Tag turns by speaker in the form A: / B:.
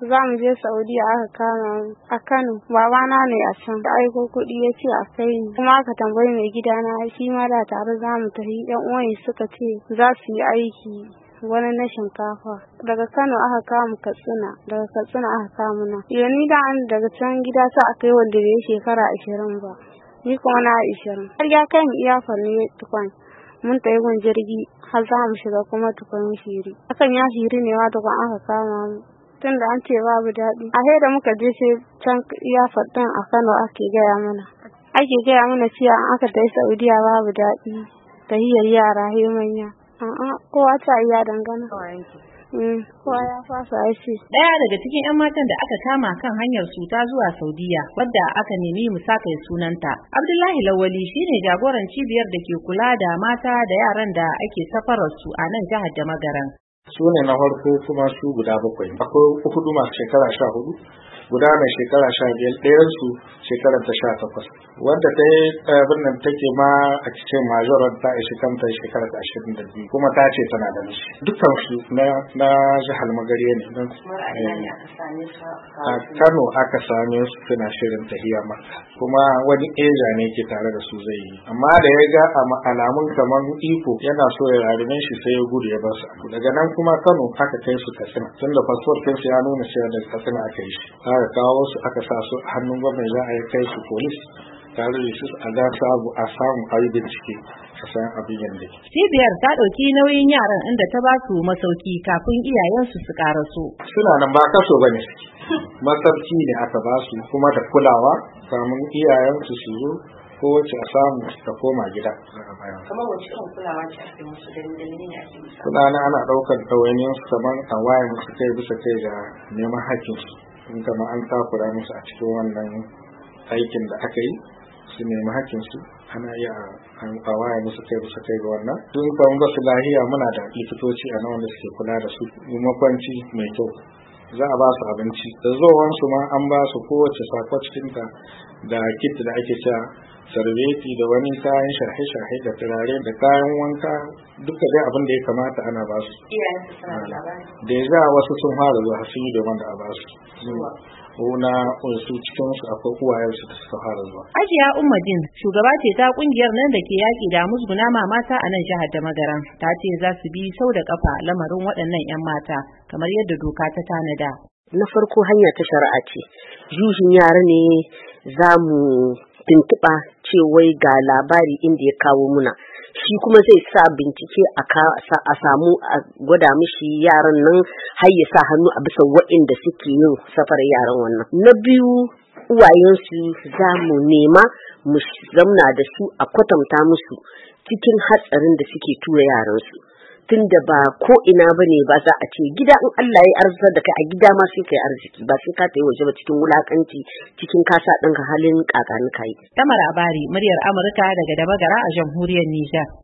A: za mu je Saudiya aka kama mu a Kano. Babana ne a can da aiko kuɗi ya ce a kai ni. Kuma aka tambayi mai gidana shi ma da tare za mu tafi. Yan uwan suka ce za su yi aiki wani na shinkafa. Daga Kano aka kama Katsina, daga Katsina aka kama na. Ni da daga can gida sa aka yi wanda bai shekara 20 ba. Ni kuma na 20. Har ya kai mu iyafar ne tukwan. Mun tayi gun jirgi har za mu shiga kuma tukun shiri. Hakan ya shiri ne ma tukun aka kama mu. Tunda an ce babu daɗi. A da muka je sai can iyafar ɗin a Kano ake gaya mana. Ake gaya mana cewa an aka tafi Saudiya babu daɗi. Tahiyar yara he manya. Kowa ta iya dangana. Kowa ya fasa shi.
B: Daya daga cikin 'yan matan da aka kama kan hanyar su ta zuwa Saudiya wadda aka nemi mu saka sunanta. Abdullahi Lawali shine jagoran cibiyar da ke kula da mata da yaran da ake safarar su a nan jihar Damagaran.
C: Su ne na farko kuma su guda 7. Akwai 4 masu shekara 14. Guda mai shekara 15, ɗayan su shekarar ta 18. Wanda ta yi birnin take ma a cikin majorar ta ishi kanta shekarar ta 22 kuma ta ce tana da mishi. Dukkan su na jihar Magariya ne. A Kano aka same su suna shirin tahiya Makka. Kuma wani eja ne ke tare da su zai yi. Amma da ya ga alamun kamar iko yana so ya rarumin shi sai ya gudu ya bar su. Daga nan kuma Kano aka kai su Katsina. Tunda fasfot ɗinsu ya nuna cewa daga Katsina aka yi shi. Aka kawo su aka sa su hannun gwamnati za a yi kai su polis tare da su a ga a samu a yi bincike a san abin yadda.
B: Cibiyar ta ɗauki nauyin yaran inda ta ba su masauki kafin iyayensu su karaso.
C: Suna nan ba kaso bane. Masauki ne aka ba su kuma da kulawa kamun iyayensu su zo ko wacce a samu ta koma gida.
B: Kamar wacce irin kulawa ce ake musu da ne ake musu?
C: Kulawa ana ɗaukar ɗawainiyar su kamar a waye musu kai bisa kai ga neman haƙƙinsu. In kama an takura musu a cikin wannan aikin da aka yi su nemi haƙƙinsu ana iya a waye musu kai bisa kai ga wannan. Tun kawai ba su lahiya muna da likitoci a nan wanda suke kula da su makwanci mai kyau. Za a ba su abinci da zowansu ma an ba su kowace sako cikinta da kit da ake cewa sarveti da wani kayan shahe-shahe da turare da kayan wanka duka dai abin da ya kamata ana ba su. Da ya wasu sun fara zuwa su yi domin da a ba su. Una su cikin su akwai uwayensu da suka fara zuwa.
B: Hajiya Ummadin shugaba ce ta kungiyar nan da ke yaki da musguna mata a nan jihar Damagaran. Ta ce za su bi sau da kafa lamarin waɗannan 'yan mata kamar yadda doka ta tanada.
D: Na farko hanya ta shari'a ce. Juhin yara ne za mu tuntuɓa cewai ga labari inda ya kawo muna. Shi kuma zai sa bincike a samu a gwada mishi yaran nan har ya sa hannu a bisa waɗanda suke yin safarar yaran wannan. Na biyu uwayensu za mu nema mu zamna da su a kwatanta musu cikin hatsarin da suke tura yaransu. Tunda ba ko ina bane ba za a ce gida in Allah ya arziki da kai a gida ma sai kai arziki ba sai ka tayi waje ba cikin wulakanci cikin kasa ɗinka halin kakani kai.
B: Tamar Abari, muryar Amurka daga Damagara a jamhuriyar Nijar.